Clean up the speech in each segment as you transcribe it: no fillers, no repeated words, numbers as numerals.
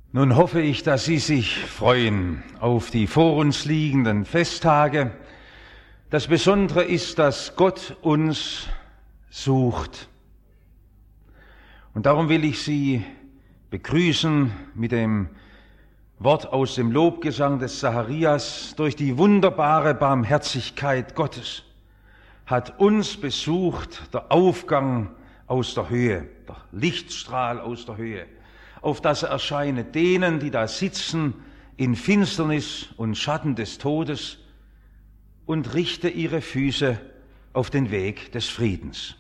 Nun hoffe ich, dass Sie sich freuen auf die vor uns liegenden Festtage. Das Besondere ist, dass Gott uns sucht. Und darum will ich Sie begrüßen mit dem Wort aus dem Lobgesang des Zacharias. Durch die wunderbare Barmherzigkeit Gottes hat uns besucht der Aufgang aus der Höhe, der Lichtstrahl aus der Höhe, auf das er erscheine denen, die da sitzen in Finsternis und Schatten des Todes, und richte ihre Füße auf den Weg des Friedens.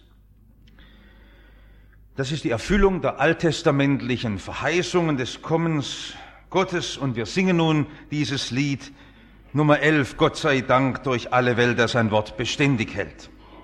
Das ist die Erfüllung der alttestamentlichen Verheißungen des Kommens Gottes, und wir singen nun dieses Lied Nummer 11, Gott sei Dank durch alle Welt, der sein Wort beständig hält.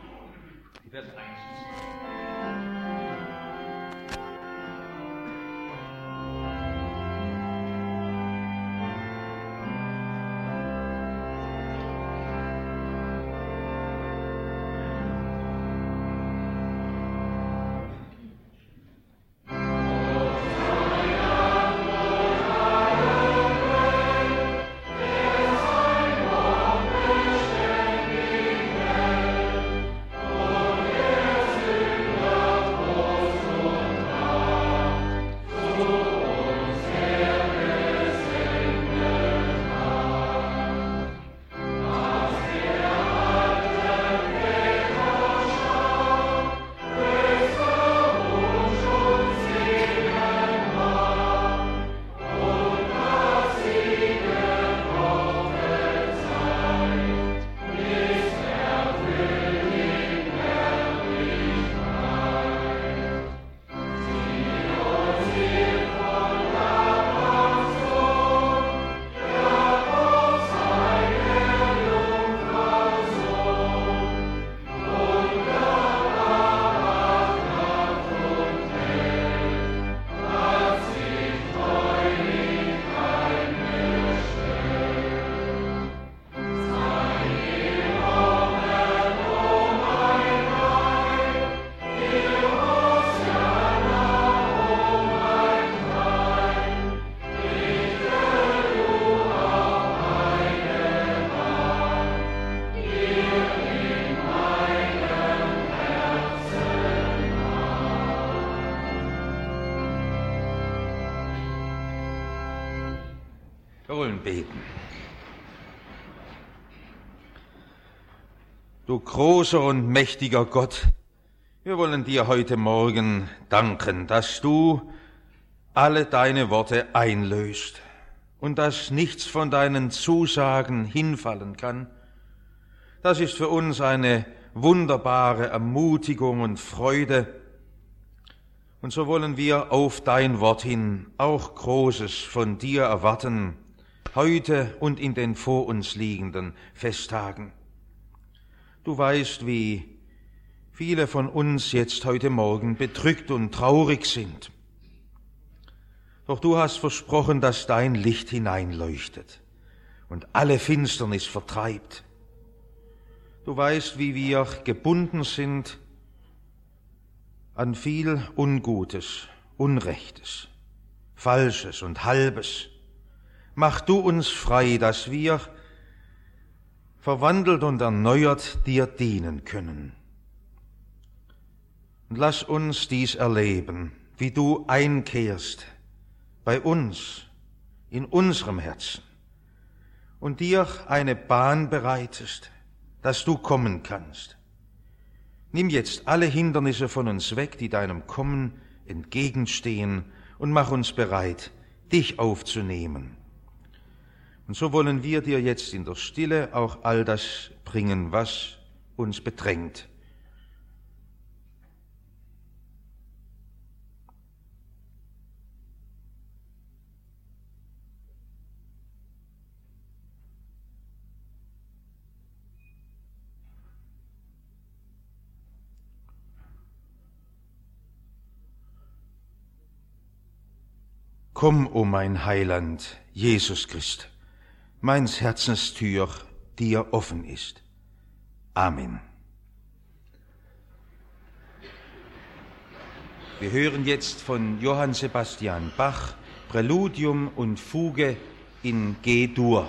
Wir wollen beten. Du großer und mächtiger Gott, wir wollen dir heute Morgen danken, dass du alle deine Worte einlöst und dass nichts von deinen Zusagen hinfallen kann. Das ist für uns eine wunderbare Ermutigung und Freude. Und so wollen wir auf dein Wort hin auch Großes von dir erwarten, heute und in den vor uns liegenden Festtagen. Du weißt, wie viele von uns jetzt heute Morgen bedrückt und traurig sind. Doch du hast versprochen, dass dein Licht hineinleuchtet und alle Finsternis vertreibt. Du weißt, wie wir gebunden sind an viel Ungutes, Unrechtes, Falsches und Halbes. Mach du uns frei, dass wir verwandelt und erneuert dir dienen können. Und lass uns dies erleben, wie du einkehrst bei uns, in unserem Herzen und dir eine Bahn bereitest, dass du kommen kannst. Nimm jetzt alle Hindernisse von uns weg, die deinem Kommen entgegenstehen, und mach uns bereit, dich aufzunehmen. Und so wollen wir dir jetzt in der Stille auch all das bringen, was uns bedrängt. Komm, o mein Heiland, Jesus Christ, meins Herzens Tür dir offen ist. Amen. Wir hören jetzt von Johann Sebastian Bach Präludium und Fuge in G-Dur.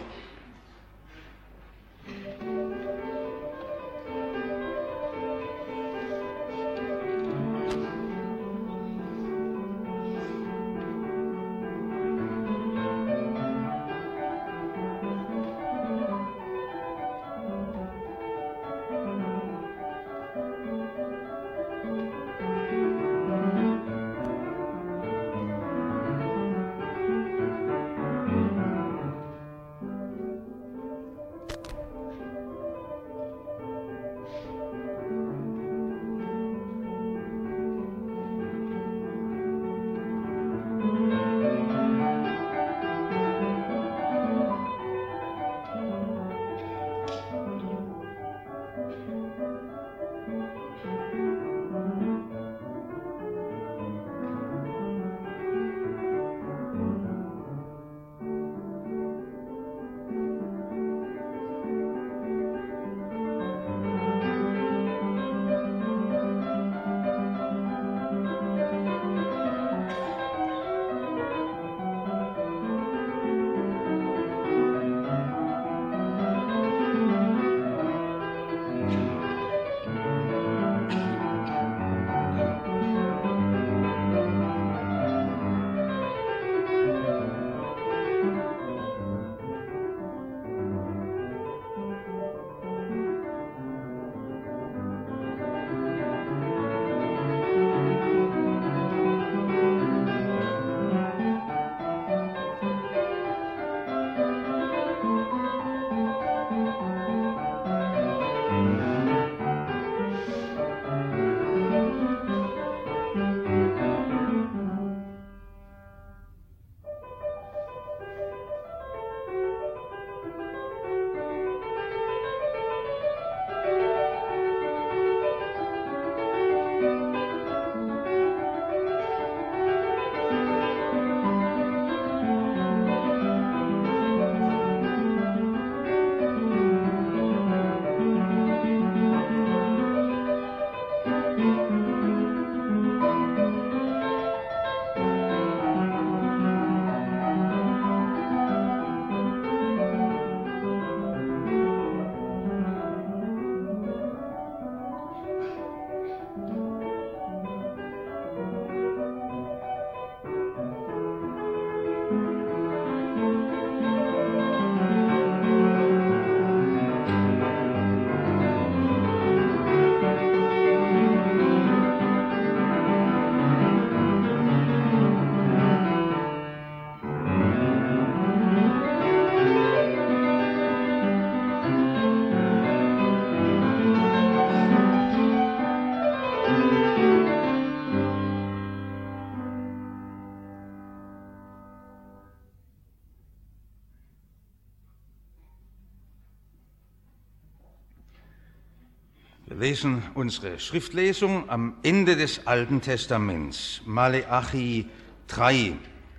Wir lesen unsere Schriftlesung am Ende des Alten Testaments, Maleachi 3.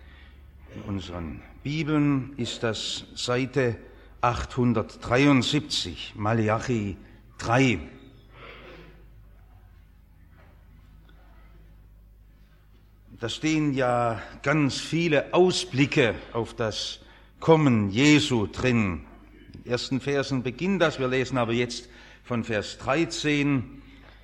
In unseren Bibeln ist das Seite 873, Maleachi 3. Da stehen ja ganz viele Ausblicke auf das Kommen Jesu drin. In den ersten Versen beginnt das, wir lesen aber jetzt von Vers 13.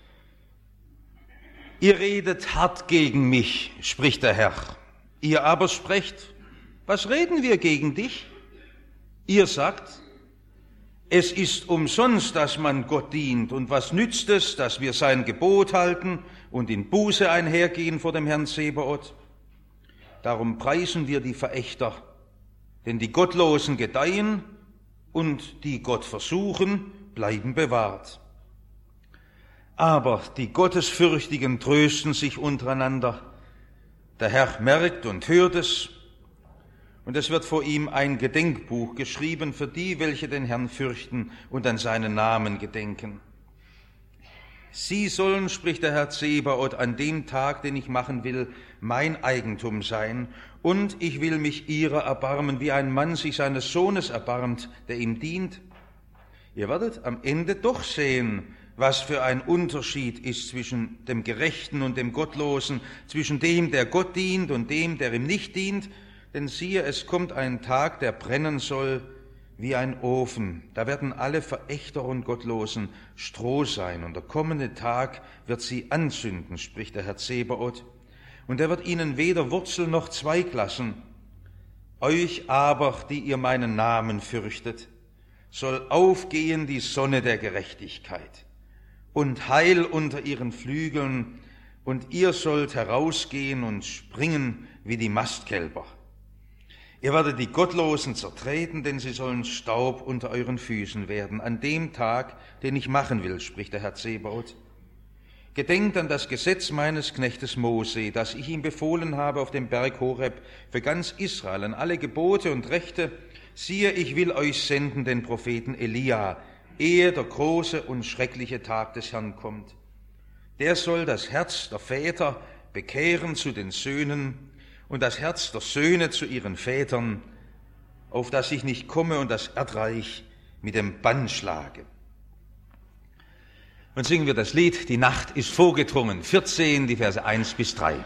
Ihr redet hart gegen mich, spricht der Herr. Ihr aber sprecht, was reden wir gegen dich? Ihr sagt, es ist umsonst, dass man Gott dient, und was nützt es, dass wir sein Gebot halten und in Buße einhergehen vor dem Herrn Zebaoth? Darum preisen wir die Verächter, denn die Gottlosen gedeihen und die Gott versuchen, bleiben bewahrt. Aber die Gottesfürchtigen trösten sich untereinander. Der Herr merkt und hört es, und es wird vor ihm ein Gedenkbuch geschrieben für die, welche den Herrn fürchten und an seinen Namen gedenken. Sie sollen, spricht der Herr Zebaoth, an dem Tag, den ich machen will, mein Eigentum sein, und ich will mich ihrer erbarmen, wie ein Mann sich seines Sohnes erbarmt, der ihm dient. Ihr werdet am Ende doch sehen, was für ein Unterschied ist zwischen dem Gerechten und dem Gottlosen, zwischen dem, der Gott dient und dem, der ihm nicht dient. Denn siehe, es kommt ein Tag, der brennen soll wie ein Ofen. Da werden alle Verächter und Gottlosen Stroh sein, und der kommende Tag wird sie anzünden, spricht der Herr Zebaoth. Und er wird ihnen weder Wurzel noch Zweig lassen. Euch aber, die ihr meinen Namen fürchtet, soll aufgehen die Sonne der Gerechtigkeit und Heil unter ihren Flügeln, und ihr sollt herausgehen und springen wie die Mastkälber. Ihr werdet die Gottlosen zertreten, denn sie sollen Staub unter euren Füßen werden, an dem Tag, den ich machen will, spricht der Herr Zebaoth. Gedenkt an das Gesetz meines Knechtes Mose, das ich ihm befohlen habe auf dem Berg Horeb für ganz Israel, an alle Gebote und Rechte. Siehe, ich will euch senden den Propheten Elia, ehe der große und schreckliche Tag des Herrn kommt. Der soll das Herz der Väter bekehren zu den Söhnen und das Herz der Söhne zu ihren Vätern, auf dass ich nicht komme und das Erdreich mit dem Bann schlage. Und singen wir das Lied, die Nacht ist vorgedrungen, 14, die Verse 1 bis 3.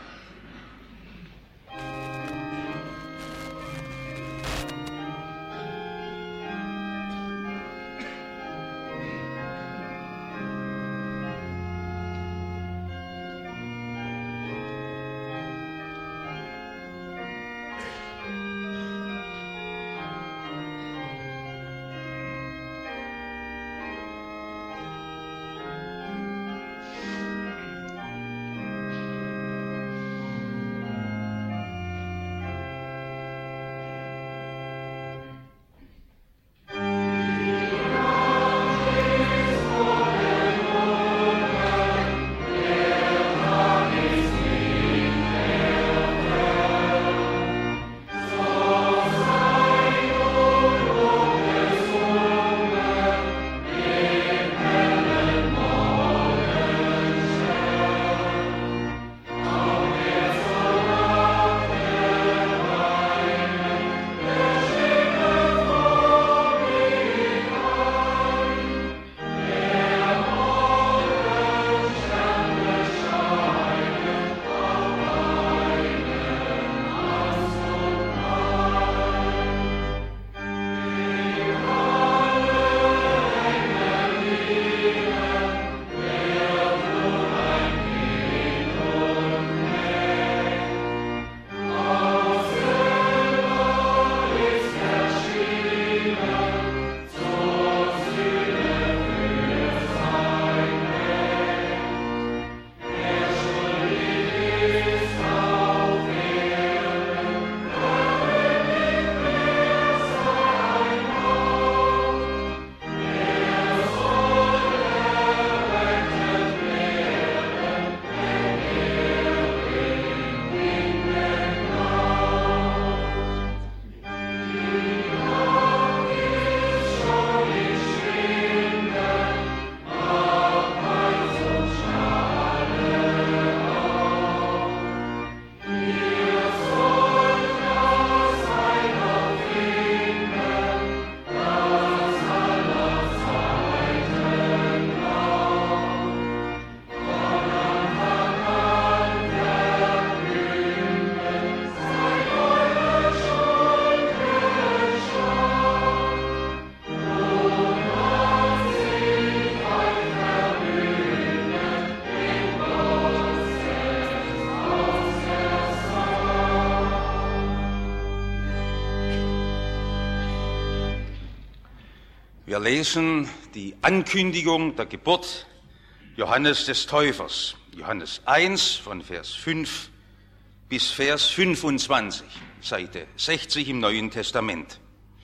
Wir lesen die Ankündigung der Geburt Johannes des Täufers, Johannes 1 von Vers 5 bis Vers 25, Seite 60 im Neuen Testament.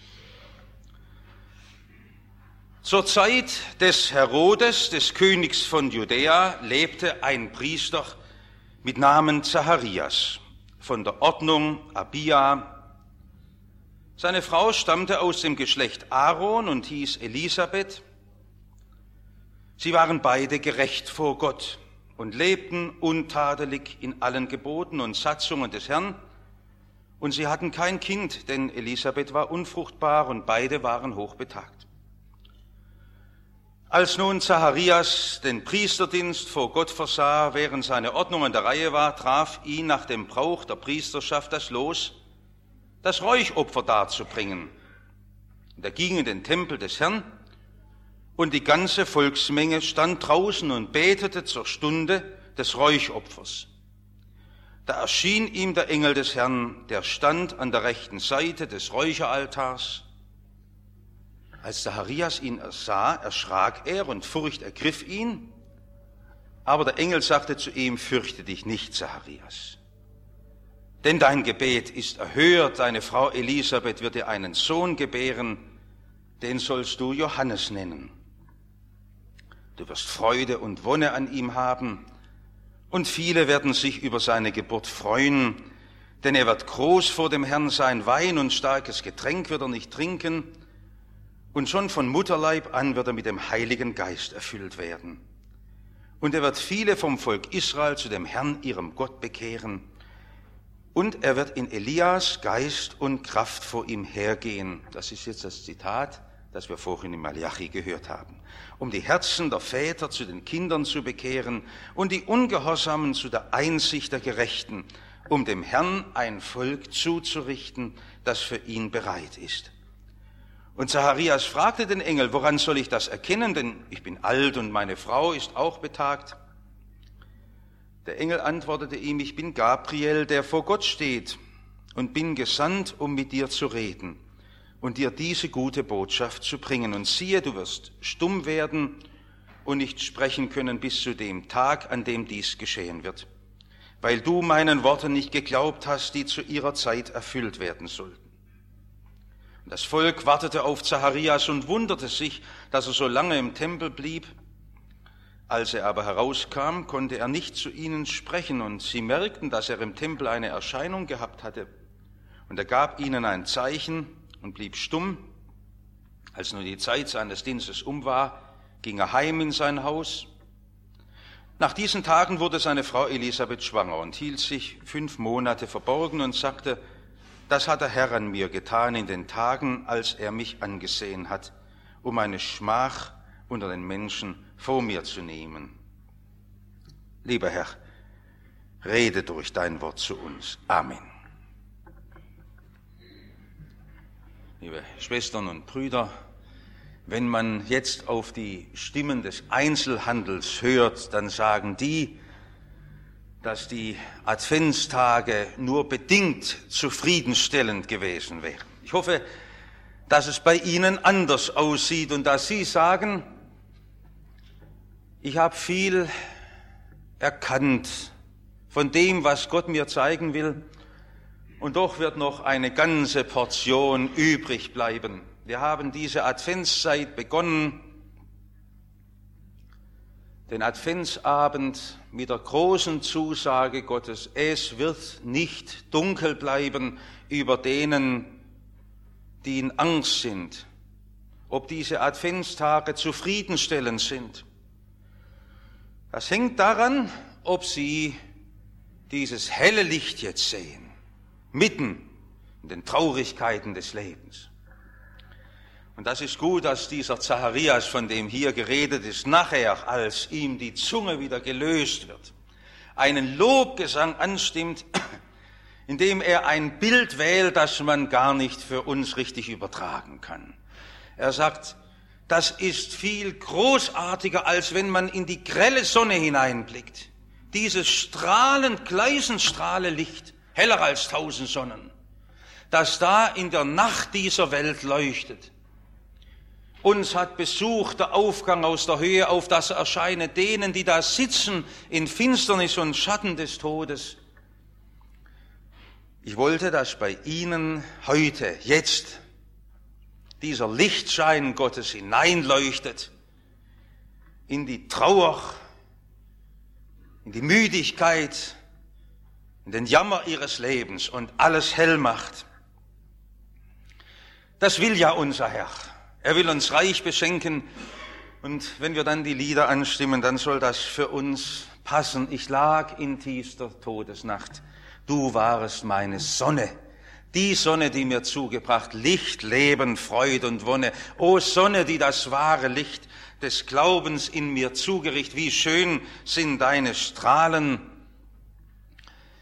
Zur Zeit des Herodes, des Königs von Judäa, lebte ein Priester mit Namen Zacharias von der Ordnung Abia. Seine Frau stammte aus dem Geschlecht Aaron und hieß Elisabeth. Sie waren beide gerecht vor Gott und lebten untadelig in allen Geboten und Satzungen des Herrn. Und sie hatten kein Kind, denn Elisabeth war unfruchtbar und beide waren hochbetagt. Als nun Zacharias den Priesterdienst vor Gott versah, während seine Ordnung an der Reihe war, traf ihn nach dem Brauch der Priesterschaft das Los, das Räuchopfer darzubringen. Und er ging in den Tempel des Herrn, und die ganze Volksmenge stand draußen und betete zur Stunde des Räuchopfers. Da erschien ihm der Engel des Herrn, der stand an der rechten Seite des Räucheraltars. Als Zacharias ihn sah, erschrak er und Furcht ergriff ihn. Aber der Engel sagte zu ihm: Fürchte dich nicht, Zacharias, denn dein Gebet ist erhört. Deine Frau Elisabeth wird dir einen Sohn gebären, den sollst du Johannes nennen. Du wirst Freude und Wonne an ihm haben, und viele werden sich über seine Geburt freuen, denn er wird groß vor dem Herrn sein. Wein und starkes Getränk wird er nicht trinken, und schon von Mutterleib an wird er mit dem Heiligen Geist erfüllt werden. Und er wird viele vom Volk Israel zu dem Herrn, ihrem Gott, bekehren. Und er wird in Elias Geist und Kraft vor ihm hergehen. Das ist jetzt das Zitat, das wir vorhin in Malachi gehört haben. Um die Herzen der Väter zu den Kindern zu bekehren und die Ungehorsamen zu der Einsicht der Gerechten, um dem Herrn ein Volk zuzurichten, das für ihn bereit ist. Und Zacharias fragte den Engel: Woran soll ich das erkennen? Denn ich bin alt und meine Frau ist auch betagt. Der Engel antwortete ihm: Ich bin Gabriel, der vor Gott steht, und bin gesandt, um mit dir zu reden und dir diese gute Botschaft zu bringen. Und siehe, du wirst stumm werden und nicht sprechen können bis zu dem Tag, an dem dies geschehen wird, weil du meinen Worten nicht geglaubt hast, die zu ihrer Zeit erfüllt werden sollten. Und das Volk wartete auf Zacharias und wunderte sich, dass er so lange im Tempel blieb. Als er aber herauskam, konnte er nicht zu ihnen sprechen, und sie merkten, dass er im Tempel eine Erscheinung gehabt hatte. Und er gab ihnen ein Zeichen und blieb stumm. Als nun die Zeit seines Dienstes um war, ging er heim in sein Haus. Nach diesen Tagen wurde seine Frau Elisabeth schwanger und hielt sich 5 Monate verborgen und sagte: Das hat der Herr an mir getan in den Tagen, als er mich angesehen hat, um eine Schmach unter den Menschen vor mir zu nehmen. Lieber Herr, rede durch dein Wort zu uns. Amen. Liebe Schwestern und Brüder, wenn man jetzt auf die Stimmen des Einzelhandels hört, dann sagen die, dass die Adventstage nur bedingt zufriedenstellend gewesen wären. Ich hoffe, dass es bei Ihnen anders aussieht und dass Sie sagen: Ich habe viel erkannt von dem, was Gott mir zeigen will, und doch wird noch eine ganze Portion übrig bleiben. Wir haben diese Adventszeit begonnen, den Adventsabend mit der großen Zusage Gottes: Es wird nicht dunkel bleiben über denen, die in Angst sind, ob diese Adventstage zufriedenstellend sind. Das hängt daran, ob sie dieses helle Licht jetzt sehen, mitten in den Traurigkeiten des Lebens. Und das ist gut, dass dieser Zacharias, von dem hier geredet ist, nachher, als ihm die Zunge wieder gelöst wird, einen Lobgesang anstimmt, indem er ein Bild wählt, das man gar nicht für uns richtig übertragen kann. Er sagt: Das ist viel großartiger, als wenn man in die grelle Sonne hineinblickt. Dieses strahlend, gleisenstrahle Licht, heller als 1000 Sonnen, das da in der Nacht dieser Welt leuchtet. Uns hat Besuch der Aufgang aus der Höhe, auf das erscheine denen, die da sitzen in Finsternis und Schatten des Todes. Ich wollte, dass bei Ihnen heute, jetzt, dieser Lichtschein Gottes hineinleuchtet in die Trauer, in die Müdigkeit, in den Jammer Ihres Lebens und alles hell macht. Das will ja unser Herr. Er will uns reich beschenken, und wenn wir dann die Lieder anstimmen, dann soll das für uns passen. Ich lag in tiefster Todesnacht, du warest meine Sonne, die Sonne, die mir zugebracht Licht, Leben, Freude und Wonne. O Sonne, die das wahre Licht des Glaubens in mir zugerichtet, wie schön sind deine Strahlen.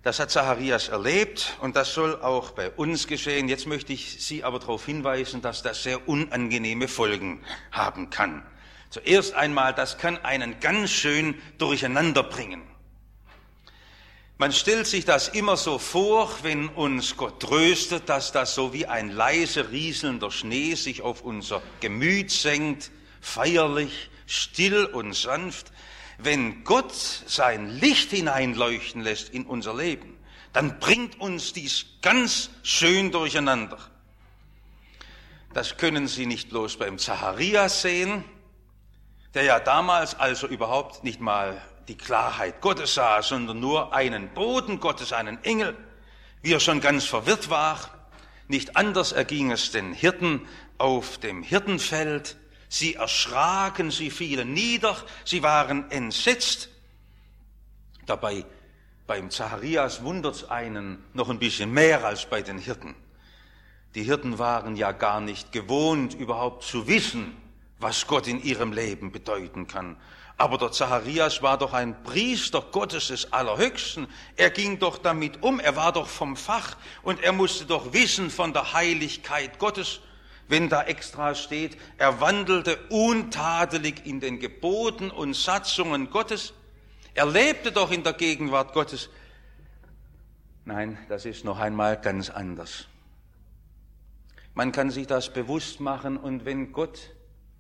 Das hat Zacharias erlebt und das soll auch bei uns geschehen. Jetzt möchte ich Sie aber darauf hinweisen, dass das sehr unangenehme Folgen haben kann. Zuerst einmal, das kann einen ganz schön durcheinander bringen. Man stellt sich das immer so vor, wenn uns Gott tröstet, dass das so wie ein leise rieselnder Schnee sich auf unser Gemüt senkt, feierlich, still und sanft. Wenn Gott sein Licht hineinleuchten lässt in unser Leben, dann bringt uns dies ganz schön durcheinander. Das können Sie nicht bloß beim Zacharias sehen, der ja damals also überhaupt nicht mal die Klarheit Gottes sah, sondern nur einen Boten Gottes, einen Engel, wie er schon ganz verwirrt war. Nicht anders erging es den Hirten auf dem Hirtenfeld. Sie erschraken, sie fielen nieder, sie waren entsetzt. Dabei, beim Zacharias wundert's einen noch ein bisschen mehr als bei den Hirten. Die Hirten waren ja gar nicht gewohnt, überhaupt zu wissen, was Gott in ihrem Leben bedeuten kann. Aber der Zacharias war doch ein Priester Gottes des Allerhöchsten. Er ging doch damit um, er war doch vom Fach und er musste doch wissen von der Heiligkeit Gottes. Wenn da extra steht, er wandelte untadelig in den Geboten und Satzungen Gottes. Er lebte doch in der Gegenwart Gottes. Nein, das ist noch einmal ganz anders. Man kann sich das bewusst machen und wenn Gott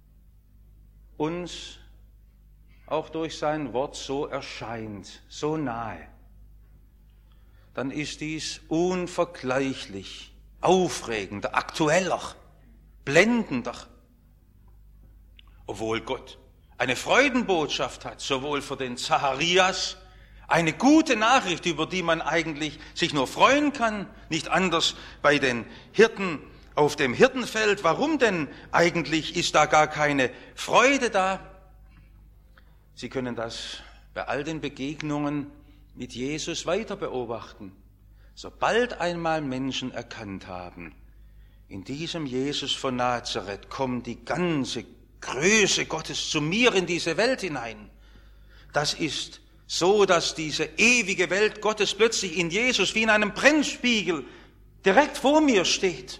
uns auch durch sein Wort so erscheint, so nahe, dann ist dies unvergleichlich aufregender, aktueller, blendender, obwohl Gott eine Freudenbotschaft hat, sowohl für den Zacharias, eine gute Nachricht, über die man eigentlich sich nur freuen kann, nicht anders bei den Hirten auf dem Hirtenfeld. Warum denn eigentlich ist da gar keine Freude da? Sie können das bei all den Begegnungen mit Jesus weiter beobachten. Sobald einmal Menschen erkannt haben, in diesem Jesus von Nazareth kommt die ganze Größe Gottes zu mir in diese Welt hinein. Das ist so, dass diese ewige Welt Gottes plötzlich in Jesus wie in einem Brennspiegel direkt vor mir steht.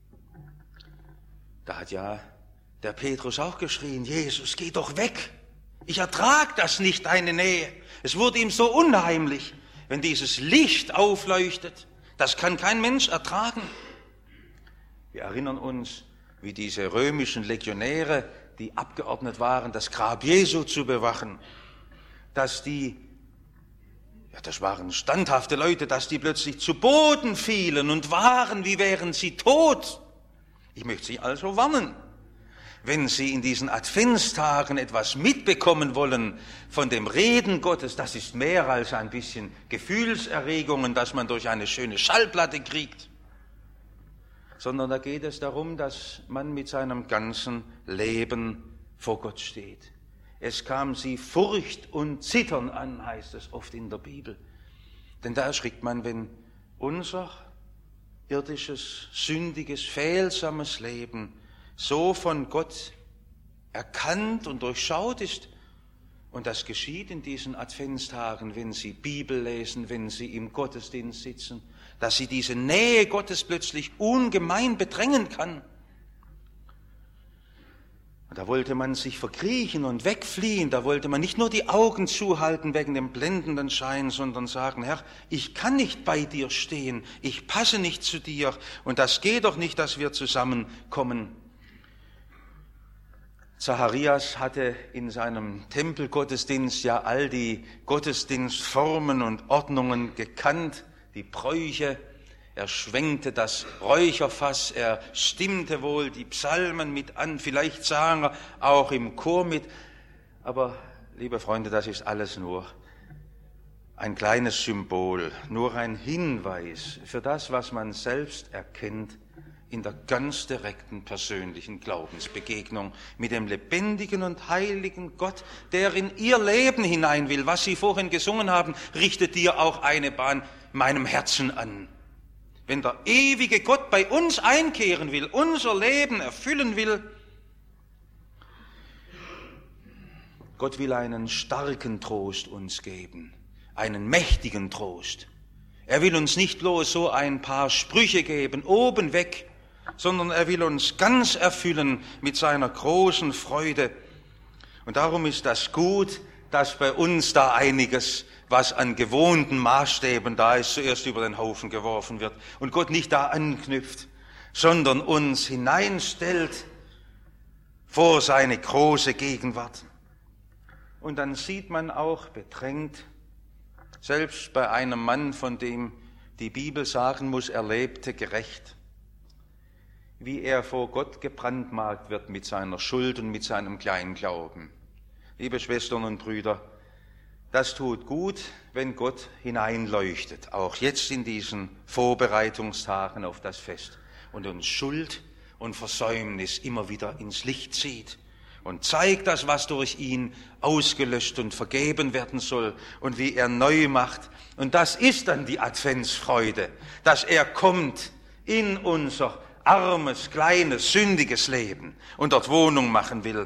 Da hat ja der Petrus auch geschrien, Jesus, geh doch weg. Ich ertrag das nicht, deine Nähe. Es wurde ihm so unheimlich, wenn dieses Licht aufleuchtet. Das kann kein Mensch ertragen. Wir erinnern uns, wie diese römischen Legionäre, die abgeordnet waren, das Grab Jesu zu bewachen, dass die, ja, das waren standhafte Leute, dass die plötzlich zu Boden fielen und waren, wie wären sie tot. Ich möchte Sie also warnen, wenn Sie in diesen Adventstagen etwas mitbekommen wollen von dem Reden Gottes, das ist mehr als ein bisschen Gefühlserregungen, das man durch eine schöne Schallplatte kriegt, sondern da geht es darum, dass man mit seinem ganzen Leben vor Gott steht. Es kam sie Furcht und Zittern an, heißt es oft in der Bibel. Denn da erschrickt man, wenn unser irdisches, sündiges, fehlsames Leben so von Gott erkannt und durchschaut ist. Und das geschieht in diesen Adventstagen, wenn Sie Bibel lesen, wenn Sie im Gottesdienst sitzen, dass Sie diese Nähe Gottes plötzlich ungemein bedrängen kann. Und da wollte man sich verkriechen und wegfliehen, da wollte man nicht nur die Augen zuhalten wegen dem blendenden Schein, sondern sagen, Herr, ich kann nicht bei dir stehen, ich passe nicht zu dir und das geht doch nicht, dass wir zusammenkommen. Zacharias hatte in seinem Tempelgottesdienst ja all die Gottesdienstformen und Ordnungen gekannt, die Bräuche. Er schwenkte das Räucherfass, er stimmte wohl die Psalmen mit an, vielleicht sang er auch im Chor mit. Aber, liebe Freunde, das ist alles nur ein kleines Symbol, nur ein Hinweis für das, was man selbst erkennt in der ganz direkten persönlichen Glaubensbegegnung mit dem lebendigen und heiligen Gott, der in ihr Leben hinein will. Was Sie vorhin gesungen haben, richtet dir auch eine Bahn meinem Herzen an. Wenn der ewige Gott bei uns einkehren will, unser Leben erfüllen will, Gott will einen starken Trost uns geben, einen mächtigen Trost. Er will uns nicht bloß so ein paar Sprüche geben, oben weg, sondern er will uns ganz erfüllen mit seiner großen Freude. Und darum ist das gut, dass bei uns da einiges, was an gewohnten Maßstäben da ist, zuerst über den Haufen geworfen wird und Gott nicht da anknüpft, sondern uns hineinstellt vor seine große Gegenwart. Und dann sieht man auch bedrängt, selbst bei einem Mann, von dem die Bibel sagen muss, er lebte gerecht, wie er vor Gott gebrandmarkt wird mit seiner Schuld und mit seinem Kleinglauben. Liebe Schwestern und Brüder, das tut gut, wenn Gott hineinleuchtet, auch jetzt in diesen Vorbereitungstagen auf das Fest und uns Schuld und Versäumnis immer wieder ins Licht zieht und zeigt das, was durch ihn ausgelöscht und vergeben werden soll und wie er neu macht. Und das ist dann die Adventsfreude, dass er kommt in unser armes, kleines, sündiges Leben und dort Wohnung machen will.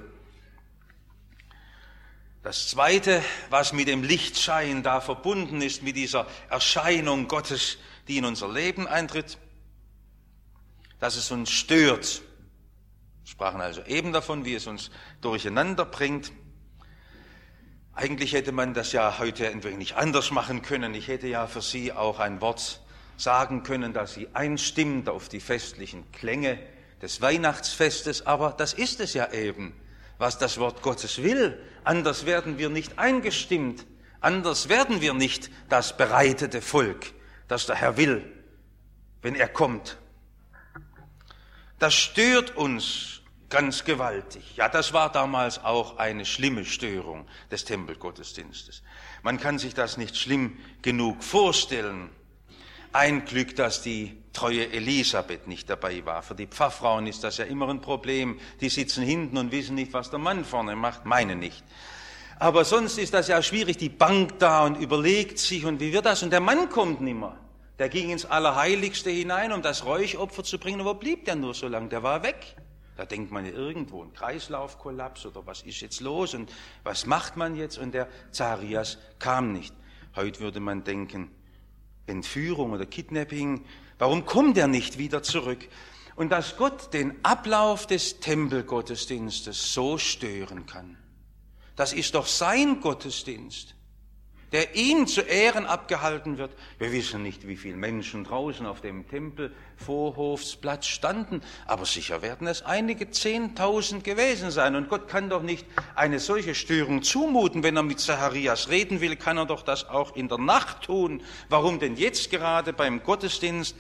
Das Zweite, was mit dem Lichtschein da verbunden ist, mit dieser Erscheinung Gottes, die in unser Leben eintritt, dass es uns stört. Wir sprachen also eben davon, wie es uns durcheinander bringt. Eigentlich hätte man das ja heute ein wenig anders machen können. Ich hätte ja für Sie auch ein Wort sagen können, dass Sie einstimmt auf die festlichen Klänge des Weihnachtsfestes, aber das ist es ja eben, was das Wort Gottes will. Anders werden wir nicht eingestimmt, anders werden wir nicht das bereitete Volk, das der Herr will, wenn er kommt. Das stört uns ganz gewaltig. Ja, das war damals auch eine schlimme Störung des Tempelgottesdienstes. Man kann sich das nicht schlimm genug vorstellen. Ein Glück, dass die treue Elisabeth nicht dabei war. Für die Pfarrfrauen ist das ja immer ein Problem. Die sitzen hinten und wissen nicht, was der Mann vorne macht. Meine nicht. Aber sonst ist das ja schwierig. Die bangt da und überlegt sich und wie wird das? Und der Mann kommt nimmer. Der ging ins Allerheiligste hinein, um das Räuchopfer zu bringen. Und wo blieb der nur so lange? Der war weg. Da denkt man ja irgendwo ein Kreislaufkollaps oder was ist jetzt los und was macht man jetzt? Und der Zacharias kam nicht. Heute würde man denken, Entführung oder Kidnapping, warum kommt er nicht wieder zurück? Und dass Gott den Ablauf des Tempelgottesdienstes so stören kann, das ist doch sein Gottesdienst, der ihm zu Ehren abgehalten wird. Wir wissen nicht, wie viele Menschen draußen auf dem Tempelvorhofsplatz standen, aber sicher werden es einige 10.000 gewesen sein. Und Gott kann doch nicht eine solche Störung zumuten. Wenn er mit Zacharias reden will, kann er doch das auch in der Nacht tun. Warum denn jetzt gerade beim Gottesdienst?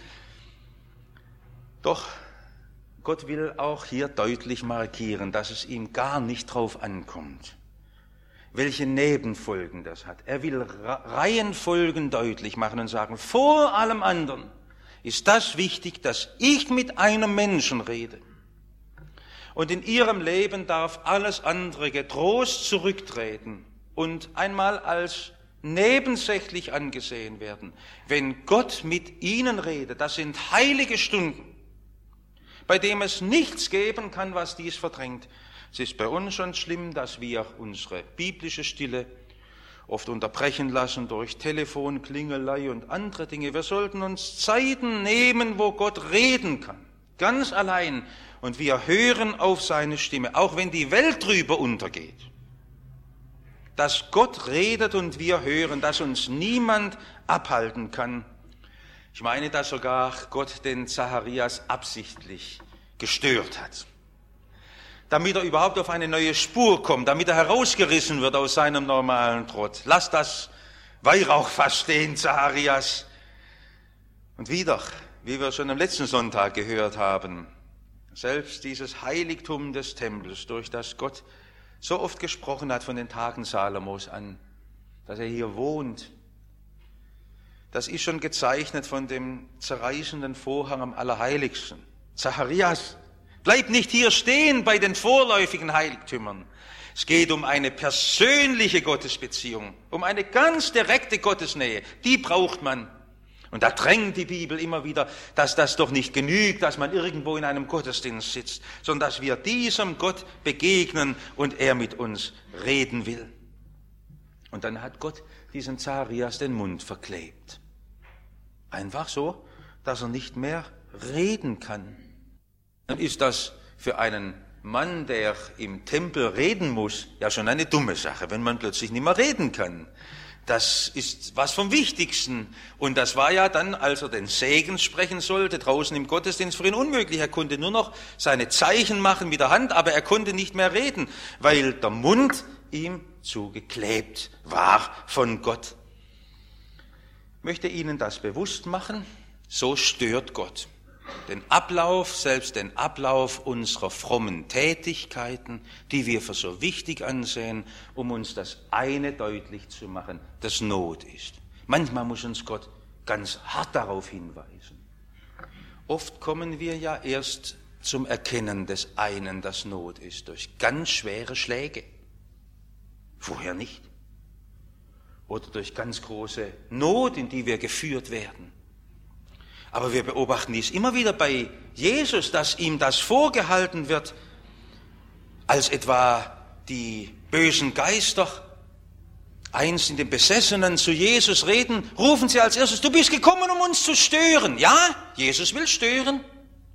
Doch Gott will auch hier deutlich markieren, dass es ihm gar nicht drauf ankommt, welche Nebenfolgen das hat. Er will Reihenfolgen deutlich machen und sagen, vor allem anderen ist das wichtig, dass ich mit einem Menschen rede. Und in ihrem Leben darf alles andere getrost zurücktreten und einmal als nebensächlich angesehen werden. Wenn Gott mit ihnen redet, das sind heilige Stunden, bei dem es nichts geben kann, was dies verdrängt. Es ist bei uns schon schlimm, dass wir unsere biblische Stille oft unterbrechen lassen durch Telefonklingelei und andere Dinge. Wir sollten uns Zeiten nehmen, wo Gott reden kann, ganz allein. Und wir hören auf seine Stimme, auch wenn die Welt drüber untergeht. Dass Gott redet und wir hören, dass uns niemand abhalten kann. Ich meine, dass sogar Gott den Zacharias absichtlich gestört hat, damit er überhaupt auf eine neue Spur kommt, damit er herausgerissen wird aus seinem normalen Trott. Lass das Weihrauchfass stehen, Zacharias. Und wieder, wie wir schon am letzten Sonntag gehört haben, selbst dieses Heiligtum des Tempels, durch das Gott so oft gesprochen hat von den Tagen Salomos an, dass er hier wohnt, das ist schon gezeichnet von dem zerreißenden Vorhang am Allerheiligsten. Zacharias, bleib nicht hier stehen bei den vorläufigen Heiligtümern. Es geht um eine persönliche Gottesbeziehung, um eine ganz direkte Gottesnähe. Die braucht man. Und da drängt die Bibel immer wieder, dass das doch nicht genügt, dass man irgendwo in einem Gottesdienst sitzt, sondern dass wir diesem Gott begegnen und er mit uns reden will. Und dann hat Gott diesem Zacharias den Mund verklebt. Einfach so, dass er nicht mehr reden kann. Dann ist das für einen Mann, der im Tempel reden muss, ja schon eine dumme Sache, wenn man plötzlich nicht mehr reden kann. Das ist was vom Wichtigsten. Und das war ja dann, als er den Segen sprechen sollte, draußen im Gottesdienst für ihn unmöglich. Er konnte nur noch seine Zeichen machen mit der Hand, aber er konnte nicht mehr reden, weil der Mund ihm zugeklebt war von Gott. Ich möchte Ihnen das bewusst machen, so stört Gott den Ablauf, selbst den Ablauf unserer frommen Tätigkeiten, die wir für so wichtig ansehen, um uns das eine deutlich zu machen, das Not ist. Manchmal muss uns Gott ganz hart darauf hinweisen. Oft kommen wir ja erst zum Erkennen des einen, das Not ist, durch ganz schwere Schläge. Vorher nicht. Oder durch ganz große Not, in die wir geführt werden. Aber wir beobachten dies immer wieder bei Jesus, dass ihm das vorgehalten wird, als etwa die bösen Geister einst in den Besessenen zu Jesus reden, rufen sie als erstes, du bist gekommen, um uns zu stören. Ja, Jesus will stören.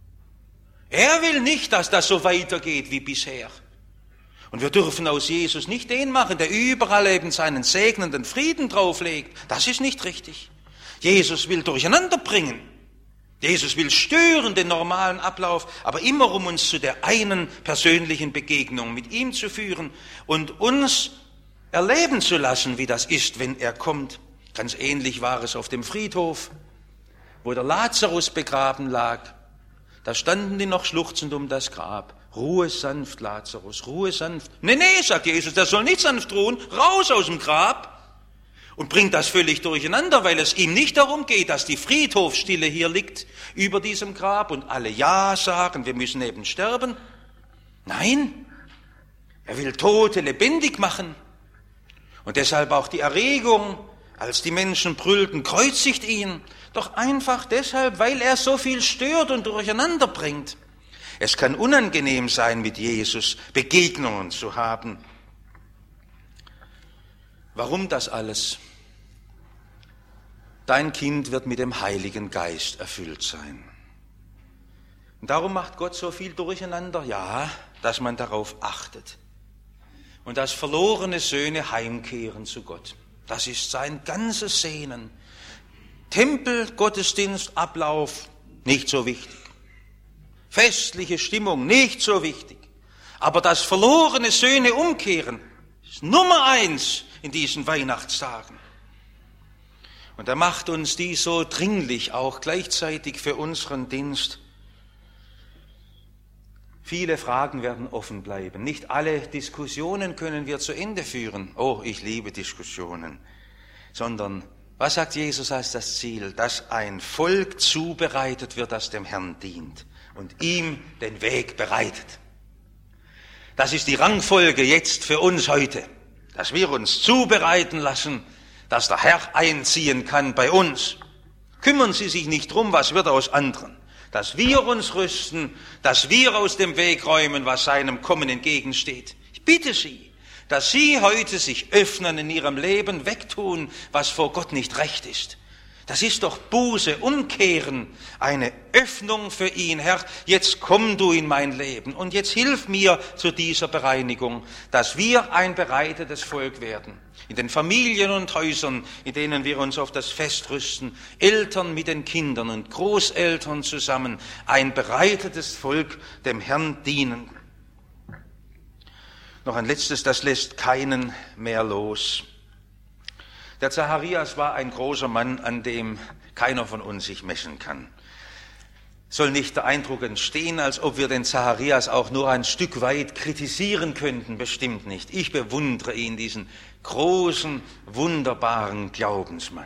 Er will nicht, dass das so weitergeht wie bisher. Und wir dürfen aus Jesus nicht den machen, der überall eben seinen segnenden Frieden drauflegt. Das ist nicht richtig. Jesus will durcheinander bringen. Jesus will stören den normalen Ablauf, aber immer um uns zu der einen persönlichen Begegnung mit ihm zu führen und uns erleben zu lassen, wie das ist, wenn er kommt. Ganz ähnlich war es auf dem Friedhof, wo der Lazarus begraben lag. Da standen die noch schluchzend um das Grab. Ruhe sanft, Lazarus, Ruhe sanft. Nee, sagt Jesus, der soll nicht sanft ruhen, raus aus dem Grab. Und bringt das völlig durcheinander, weil es ihm nicht darum geht, dass die Friedhofsstille hier liegt über diesem Grab und alle Ja sagen, wir müssen eben sterben. Nein, er will Tote lebendig machen. Und deshalb auch die Erregung, als die Menschen brüllten, kreuzigt ihn. Doch einfach deshalb, weil er so viel stört und durcheinander bringt. Es kann unangenehm sein, mit Jesus Begegnungen zu haben. Warum das alles? Dein Kind wird mit dem Heiligen Geist erfüllt sein. Und darum macht Gott so viel durcheinander, ja, dass man darauf achtet. Und dass verlorene Söhne heimkehren zu Gott. Das ist sein ganzes Sehnen. Tempel, Gottesdienst, Ablauf, nicht so wichtig. Festliche Stimmung, nicht so wichtig. Aber dass verlorene Söhne umkehren, ist Nummer 1 in diesen Weihnachtstagen. Und er macht uns dies so dringlich auch gleichzeitig für unseren Dienst. Viele Fragen werden offen bleiben. Nicht alle Diskussionen können wir zu Ende führen. Oh, ich liebe Diskussionen. Sondern, was sagt Jesus als das Ziel? Dass ein Volk zubereitet wird, das dem Herrn dient und ihm den Weg bereitet. Das ist die Rangfolge jetzt für uns heute. Dass wir uns zubereiten lassen, dass der Herr einziehen kann bei uns. Kümmern Sie sich nicht drum, was wird aus anderen. Dass wir uns rüsten, dass wir aus dem Weg räumen, was seinem Kommen entgegensteht. Ich bitte Sie, dass Sie heute sich öffnen in Ihrem Leben, wegtun, was vor Gott nicht recht ist. Das ist doch Buße, Umkehren, eine Öffnung für ihn. Herr, jetzt komm du in mein Leben und jetzt hilf mir zu dieser Bereinigung, dass wir ein bereitetes Volk werden. In den Familien und Häusern, in denen wir uns auf das Fest rüsten, Eltern mit den Kindern und Großeltern zusammen, ein bereitetes Volk dem Herrn dienen. Noch ein letztes, das lässt keinen mehr los. Der Zacharias war ein großer Mann, an dem keiner von uns sich messen kann. Soll nicht der Eindruck entstehen, als ob wir den Zacharias auch nur ein Stück weit kritisieren könnten, bestimmt nicht. Ich bewundere ihn, diesen großen, wunderbaren Glaubensmann.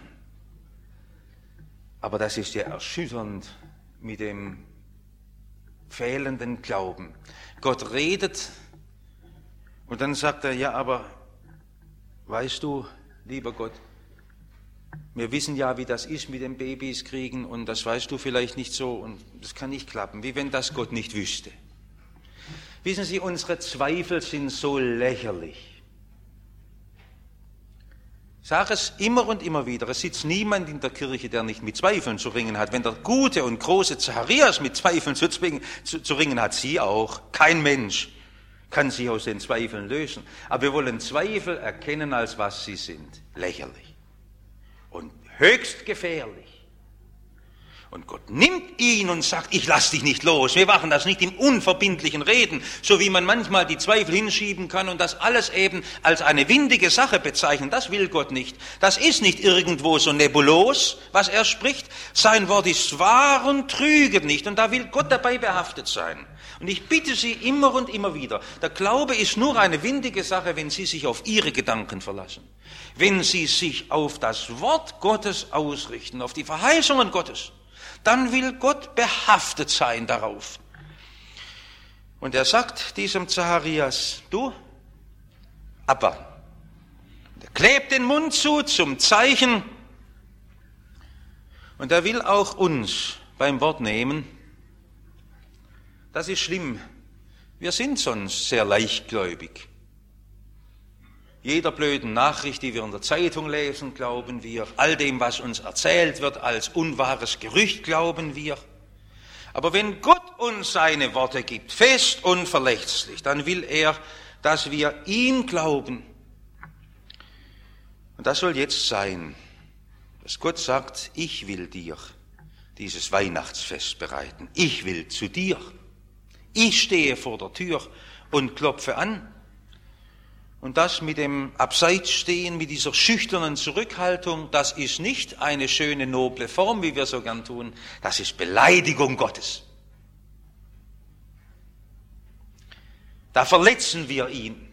Aber das ist ja erschütternd mit dem fehlenden Glauben. Gott redet und dann sagt er, ja, aber weißt du, lieber Gott, wir wissen ja, wie das ist mit den Babys kriegen und das weißt du vielleicht nicht so und das kann nicht klappen, wie wenn das Gott nicht wüsste. Wissen Sie, unsere Zweifel sind so lächerlich. Ich sage es immer und immer wieder, es sitzt niemand in der Kirche, der nicht mit Zweifeln zu ringen hat. Wenn der gute und große Zacharias mit Zweifeln zu ringen hat, sie auch. Kein Mensch kann sie aus den Zweifeln lösen. Aber wir wollen Zweifel erkennen, als was sie sind. Lächerlich und höchst gefährlich. Und Gott nimmt ihn und sagt, ich lass dich nicht los. Wir machen das nicht im unverbindlichen Reden, so wie man manchmal die Zweifel hinschieben kann und das alles eben als eine windige Sache bezeichnen. Das will Gott nicht. Das ist nicht irgendwo so nebulos, was er spricht. Sein Wort ist wahr und trüget nicht. Und da will Gott dabei behaftet sein. Und ich bitte Sie immer und immer wieder, der Glaube ist nur eine windige Sache, wenn Sie sich auf Ihre Gedanken verlassen. Wenn Sie sich auf das Wort Gottes ausrichten, auf die Verheißungen Gottes, dann will Gott behaftet sein darauf. Und er sagt diesem Zacharias, du, Abba. Er klebt den Mund zu zum Zeichen. Und er will auch uns beim Wort nehmen. Das ist schlimm. Wir sind sonst sehr leichtgläubig. Jeder blöden Nachricht, die wir in der Zeitung lesen, glauben wir. All dem, was uns erzählt wird als unwahres Gerücht, glauben wir. Aber wenn Gott uns seine Worte gibt, fest und verlässlich, dann will er, dass wir ihm glauben. Und das soll jetzt sein, dass Gott sagt, ich will dir dieses Weihnachtsfest bereiten. Ich will zu dir. Ich stehe vor der Tür und klopfe an. Und das mit dem Abseitsstehen, mit dieser schüchternen Zurückhaltung, das ist nicht eine schöne, noble Form, wie wir so gern tun. Das ist Beleidigung Gottes. Da verletzen wir ihn.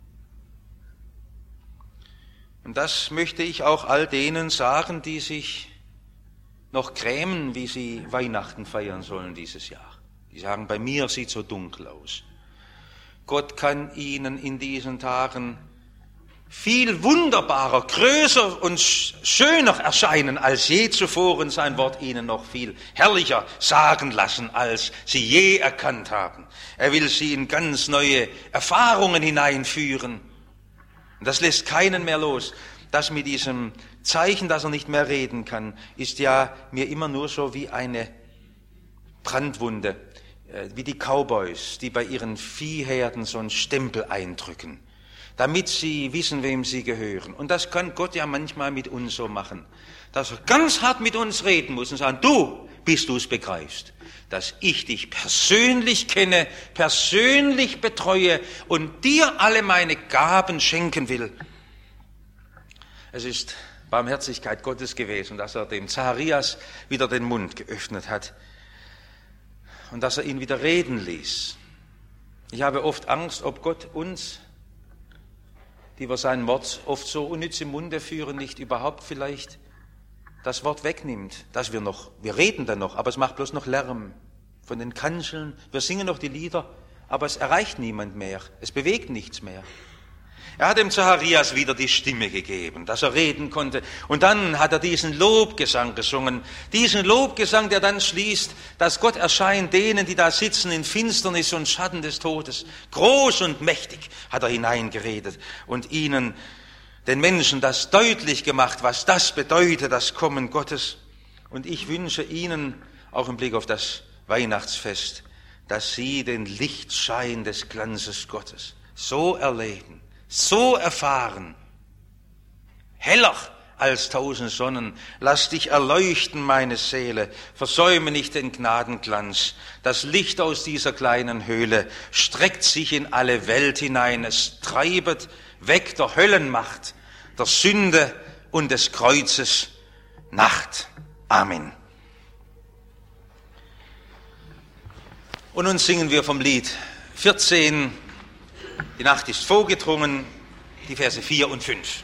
Und das möchte ich auch all denen sagen, die sich noch grämen, wie sie Weihnachten feiern sollen dieses Jahr. Die sagen, bei mir sieht so dunkel aus. Gott kann ihnen in diesen Tagen viel wunderbarer, größer und schöner erscheinen als je zuvor und sein Wort ihnen noch viel herrlicher sagen lassen, als sie je erkannt haben. Er will sie in ganz neue Erfahrungen hineinführen. Und das lässt keinen mehr los. Das mit diesem Zeichen, dass er nicht mehr reden kann, ist ja mir immer nur so wie eine Brandwunde. Wie die Cowboys, die bei ihren Viehherden so einen Stempel eindrücken, damit sie wissen, wem sie gehören. Und das kann Gott ja manchmal mit uns so machen, dass er ganz hart mit uns reden muss und sagen, du, bis du es begreifst, dass ich dich persönlich kenne, persönlich betreue und dir alle meine Gaben schenken will. Es ist Barmherzigkeit Gottes gewesen, dass er dem Zacharias wieder den Mund geöffnet hat. Und dass er ihn wieder reden ließ. Ich habe oft Angst, ob Gott uns, die wir sein Wort oft so unnütz im Munde führen, nicht überhaupt vielleicht das Wort wegnimmt, dass wir reden dann noch, aber es macht bloß noch Lärm von den Kanzeln. Wir singen noch die Lieder, aber es erreicht niemand mehr, es bewegt nichts mehr. Er hat dem Zacharias wieder die Stimme gegeben, dass er reden konnte. Und dann hat er diesen Lobgesang gesungen. Diesen Lobgesang, der dann schließt, dass Gott erscheint denen, die da sitzen in Finsternis und Schatten des Todes. Groß und mächtig hat er hineingeredet und ihnen, den Menschen, das deutlich gemacht, was das bedeutet, das Kommen Gottes. Und ich wünsche Ihnen, auch im Blick auf das Weihnachtsfest, dass Sie den Lichtschein des Glanzes Gottes so erleben, so erfahren, heller als 1000 Sonnen. Lass dich erleuchten, meine Seele, versäume nicht den Gnadenglanz. Das Licht aus dieser kleinen Höhle streckt sich in alle Welt hinein. Es treibet weg der Höllenmacht, der Sünde und des Kreuzes Nacht. Amen. Und nun singen wir vom Lied 14, die Nacht ist vorgedrungen, die Verse 4 und 5.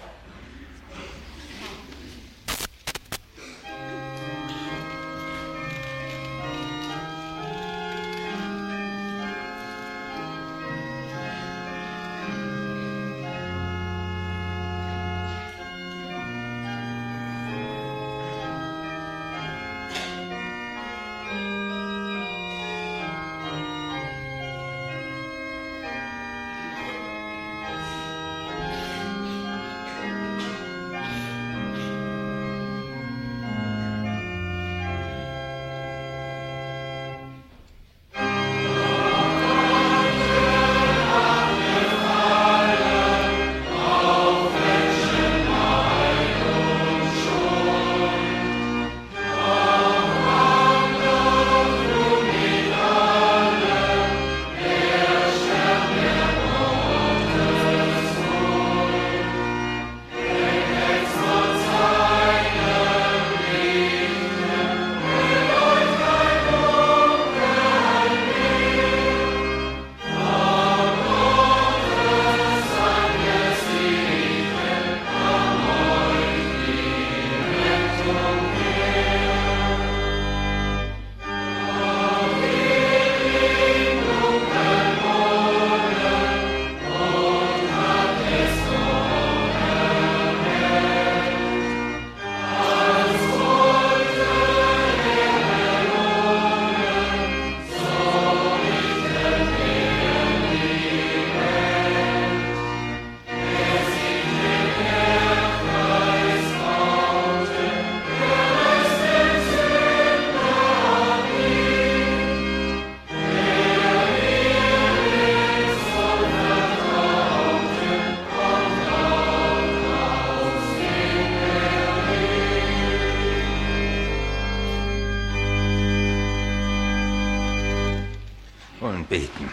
wollen beten.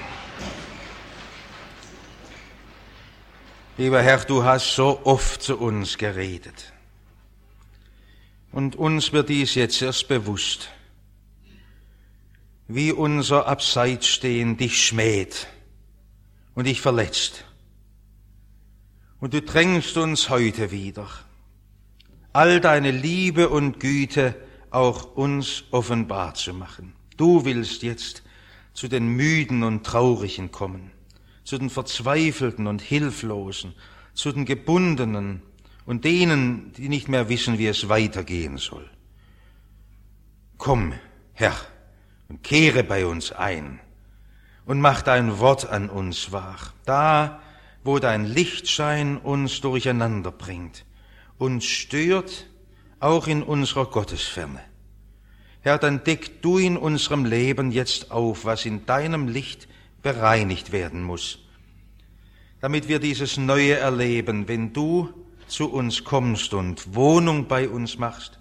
Lieber Herr, du hast so oft zu uns geredet. Und uns wird dies jetzt erst bewusst, wie unser Abseitsstehen dich schmäht und dich verletzt. Und du drängst uns heute wieder, all deine Liebe und Güte auch uns offenbar zu machen. Du willst jetzt zu den Müden und Traurigen kommen, zu den Verzweifelten und Hilflosen, zu den Gebundenen und denen, die nicht mehr wissen, wie es weitergehen soll. Komm, Herr, und kehre bei uns ein und mach dein Wort an uns wahr, da, wo dein Lichtschein uns durcheinander bringt, uns stört, auch in unserer Gottesferne. Herr, dann deck du in unserem Leben jetzt auf, was in deinem Licht bereinigt werden muss, damit wir dieses Neue erleben, wenn du zu uns kommst und Wohnung bei uns machst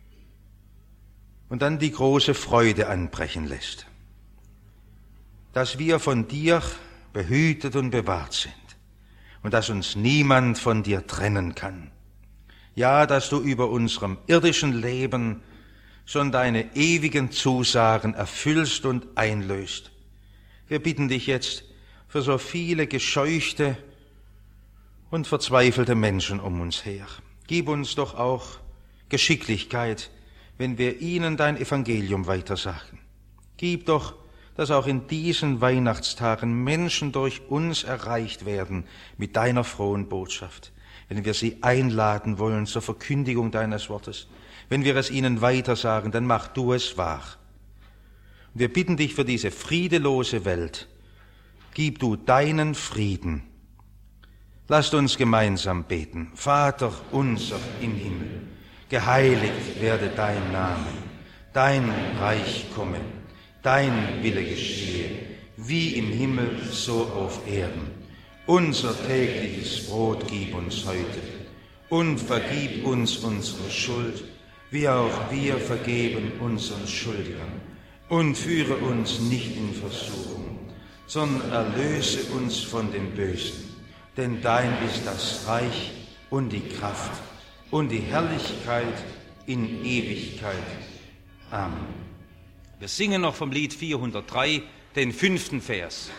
und dann die große Freude anbrechen lässt, dass wir von dir behütet und bewahrt sind und dass uns niemand von dir trennen kann. Ja, dass du über unserem irdischen Leben schon deine ewigen Zusagen erfüllst und einlöst. Wir bitten dich jetzt für so viele gescheuchte und verzweifelte Menschen um uns her. Gib uns doch auch Geschicklichkeit, wenn wir ihnen dein Evangelium weitersagen. Gib doch, dass auch in diesen Weihnachtstagen Menschen durch uns erreicht werden mit deiner frohen Botschaft, wenn wir sie einladen wollen zur Verkündigung deines Wortes. Wenn wir es ihnen weitersagen, dann mach du es wahr. Und wir bitten dich für diese friedelose Welt. Gib du deinen Frieden. Lasst uns gemeinsam beten. Vater unser im Himmel, geheiligt werde dein Name, dein Reich komme, dein Wille geschehe, wie im Himmel, so auf Erden. Unser tägliches Brot gib uns heute und vergib uns unsere Schuld, wie auch wir vergeben unseren Schuldigern. Und führe uns nicht in Versuchung, sondern erlöse uns von dem Bösen. Denn dein ist das Reich und die Kraft und die Herrlichkeit in Ewigkeit. Amen. Wir singen noch vom Lied 403, den 5. Vers.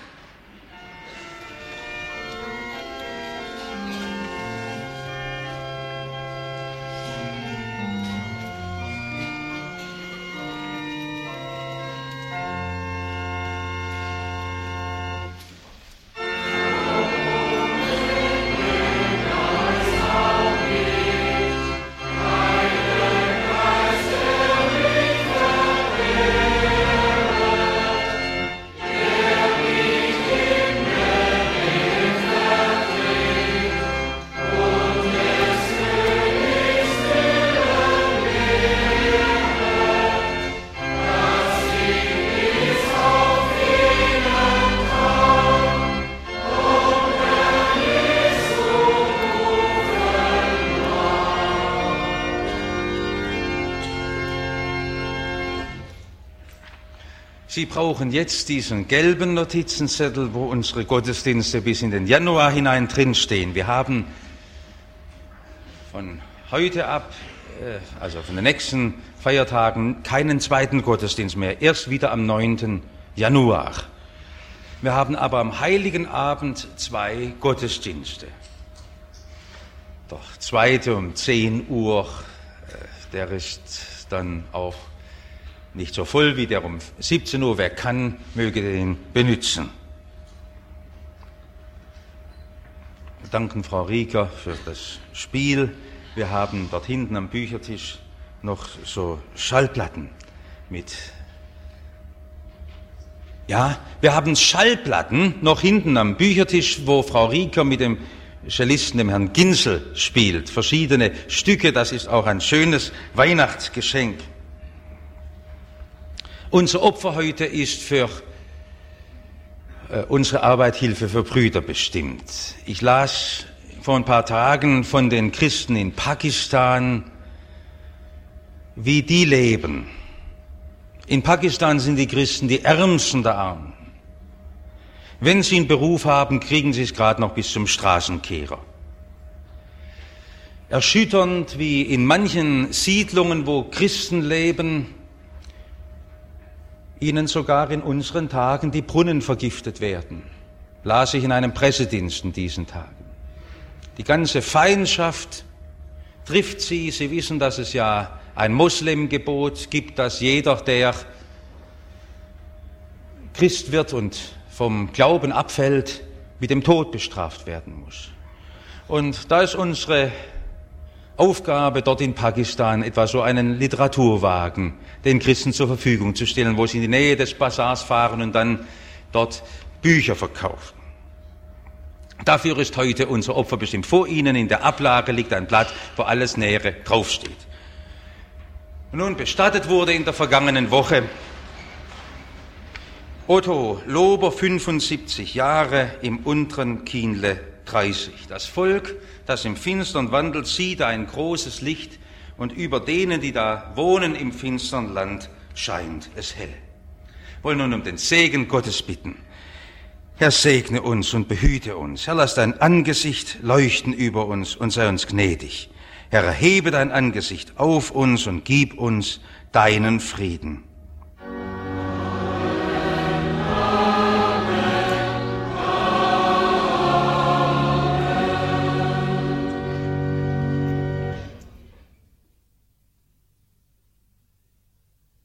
Sie brauchen jetzt diesen gelben Notizenzettel, wo unsere Gottesdienste bis in den Januar hinein drinstehen. Wir haben von heute ab, also von den nächsten Feiertagen, keinen zweiten Gottesdienst mehr, erst wieder am 9. Januar. Wir haben aber am Heiligen Abend 2 Gottesdienste. Der zweite um 10 Uhr, der ist dann auch nicht so voll wie der um 17 Uhr. Wer kann, möge den benutzen. Wir danken Frau Rieger für das Spiel. Wir haben dort hinten am Büchertisch noch so Schallplatten mit. Ja, wir haben Schallplatten noch hinten am Büchertisch, wo Frau Rieger mit dem Cellisten, dem Herrn Ginsel, spielt. Verschiedene Stücke, das ist auch ein schönes Weihnachtsgeschenk. Unser Opfer heute ist für unsere Arbeit Hilfe für Brüder bestimmt. Ich las vor ein paar Tagen von den Christen in Pakistan, wie die leben. In Pakistan sind die Christen die Ärmsten der Armen. Wenn Sie einen Beruf haben, kriegen Sie es gerade noch bis zum Straßenkehrer. Erschütternd, wie in manchen Siedlungen, wo Christen leben, ihnen sogar in unseren Tagen die Brunnen vergiftet werden, las ich in einem Pressedienst in diesen Tagen. Die ganze Feindschaft trifft sie. Sie wissen, dass es ja ein Moslemgebot gibt, dass jeder, der Christ wird und vom Glauben abfällt, mit dem Tod bestraft werden muss. Und da ist unsere Aufgabe dort in Pakistan, etwa so einen Literaturwagen den Christen zur Verfügung zu stellen, wo sie in die Nähe des Bazars fahren und dann dort Bücher verkaufen. Dafür ist heute unser Opfer bestimmt. Vor Ihnen in der Ablage liegt ein Blatt, wo alles Nähere draufsteht. Nun, bestattet wurde in der vergangenen Woche Otto Lober, 75 Jahre, im unteren Kienle 30. Das Volk, das im Finstern wandelt, sieht ein großes Licht, und über denen, die da wohnen im finstern Land, scheint es hell. Wir wollen nun um den Segen Gottes bitten. Herr, segne uns und behüte uns. Herr, lass dein Angesicht leuchten über uns und sei uns gnädig. Herr, erhebe dein Angesicht auf uns und gib uns deinen Frieden.